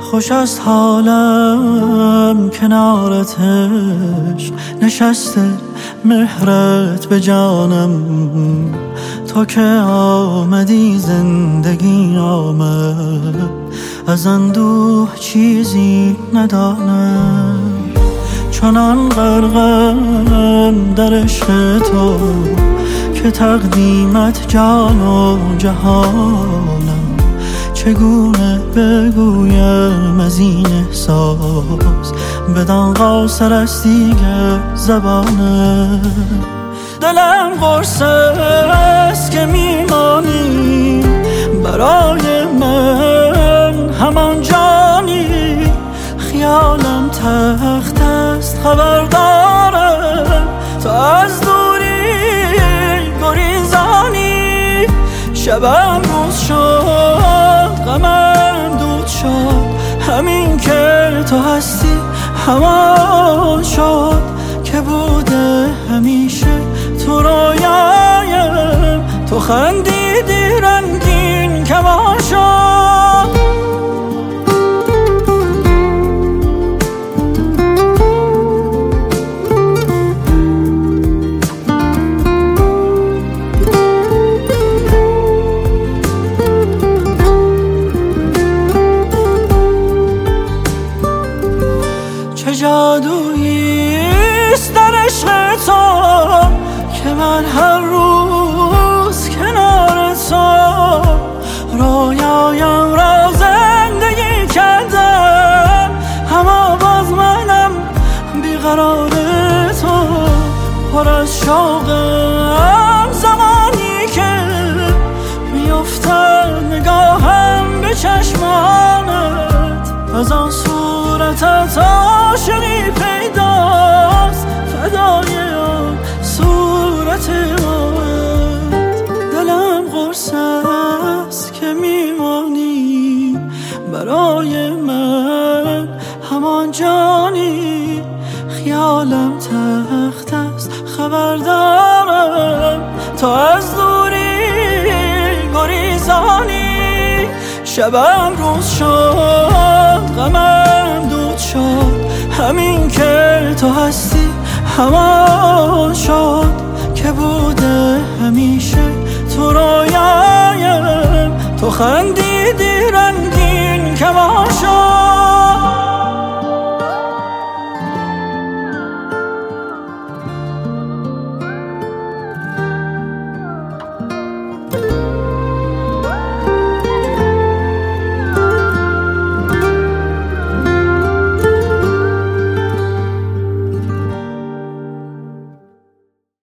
خوش است حالم کنارت عشق نشسته مهرت به جانم. تا که آمدی زندگی آمد، از اندوه چیزی ندانم. چنان غرقم در عشق تو که تقدیمت جان و جهانم. چگونه بگویم از این احساس، بدان قاصر است دیگر زبانم. دلم قرص است که میمانی برای من، همان جانی. خیالم تخت است خبر دارم، تو از دوری گریزانی. شبم روز شد غمم دود شد، همین که تو هستی همان شد که بوده همیشه تو رویایم. تو خندیدی رنگین کمان شد. چه جادوییست در عشق تو که من هر روز کنار تو رویایم را زندگی کردم. اما باز منم بیقرار تو، پر از شوقم زمانی که میافتد نگاهم به چشمانت. از آن صورتت عاشقی پیداست، فدای آن صورت آمد. دلم قرص است که میمانی برای من، همان جانی. خیالم تخت است خبر دارم، تو از دوری گریزانی. شبم روز شد غمم دود شد، همین که تو هستی همان شد که بوده همیشه تو رویایم. تو خندیدی رنگین کمان شد.